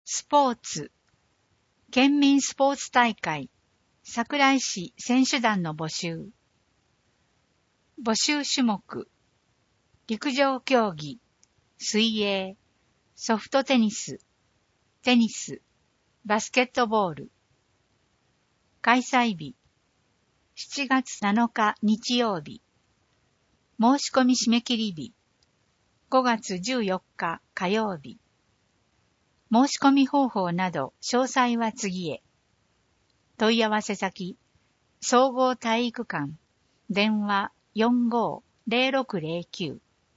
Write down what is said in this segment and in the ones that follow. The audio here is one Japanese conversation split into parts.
スポーツ、県民スポーツ大会、桜井市選手団の募集。募集種目、陸上競技、水泳、ソフトテニス、テニス、バスケットボール。開催日、7月7日日曜日。申し込み締め切り日、5月14日火曜日。申し込み方法など詳細は次へ。問い合わせ先、総合体育館、電話45-0609。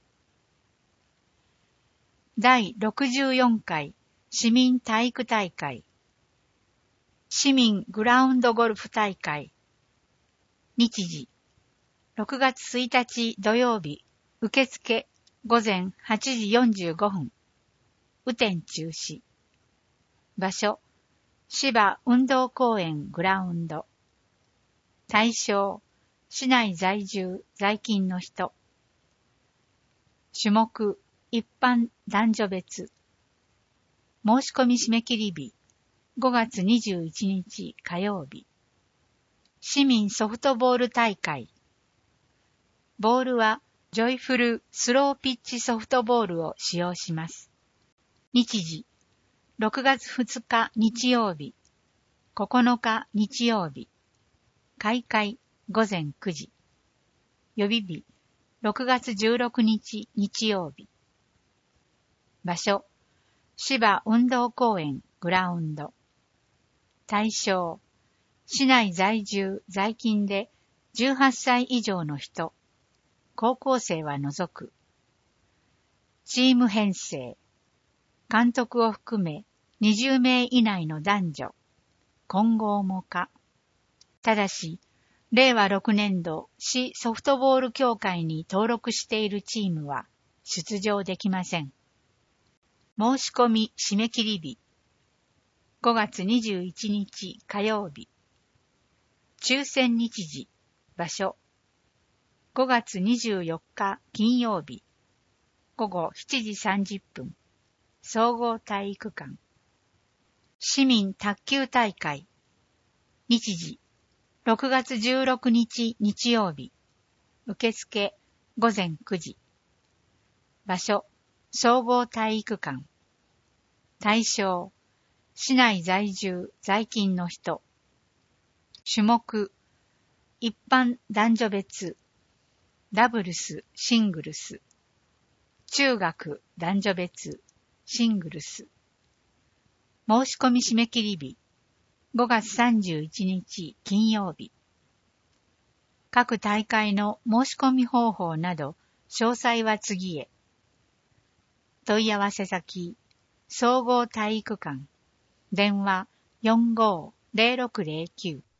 第64回市民体育大会、市民グラウンドゴルフ大会。日時、6月1日土曜日、受付午前8時45分。雨天中止。場所、芝運動公園グラウンド。対象、市内在住在勤の人。種目、一般男女別。申し込み締め切り日、5月21日火曜日。市民ソフトボール大会。ボールはジョイフルスローピッチソフトボールを使用します。日時、6月2日日曜日、9日日曜日。開会午前9時。予備日、6月16日日曜日。場所、芝運動公園グラウンド。対象、市内在住在勤で18歳以上の人、高校生は除く。チーム編成、監督を含め20名以内の男女、混合も可。ただし、令和6年度市ソフトボール協会に登録しているチームは出場できません。申し込み締め切り日、5月21日火曜日。抽選日時、場所、5月24日金曜日、午後7時30分、総合体育館。市民卓球大会。日時、6月16日日曜日。受付、午前9時。場所、総合体育館。対象、市内在住在勤の人。種目、一般男女別。ダブルス、シングルス。中学男女別、シングルス。申し込み締め切り日、5月31日金曜日。各大会の申し込み方法など、詳細は次へ。問い合わせ先、総合体育館、電話45-0609。